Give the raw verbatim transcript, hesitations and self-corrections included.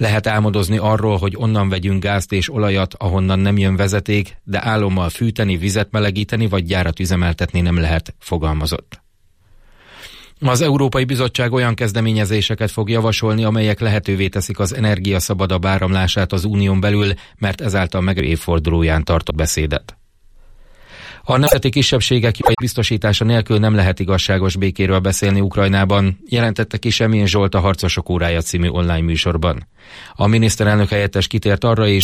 Lehet álmodozni arról, hogy onnan vegyünk gázt és olajat, ahonnan nem jön vezeték, de álommal fűteni, vizet melegíteni vagy gyárat üzemeltetni nem lehet, fogalmazott. Az Európai Bizottság olyan kezdeményezéseket fog javasolni, amelyek lehetővé teszik az energia szabadabb áramlását az unión belül, mert ezáltal meg évfordulóján tartott beszédet. A nemzeti kisebbségek biztosítása nélkül nem lehet igazságos békéről beszélni Ukrajnában, jelentette ki Semjén Zsolt a Harcosok órája című online műsorban. A miniszterelnök helyettes kitért arra is,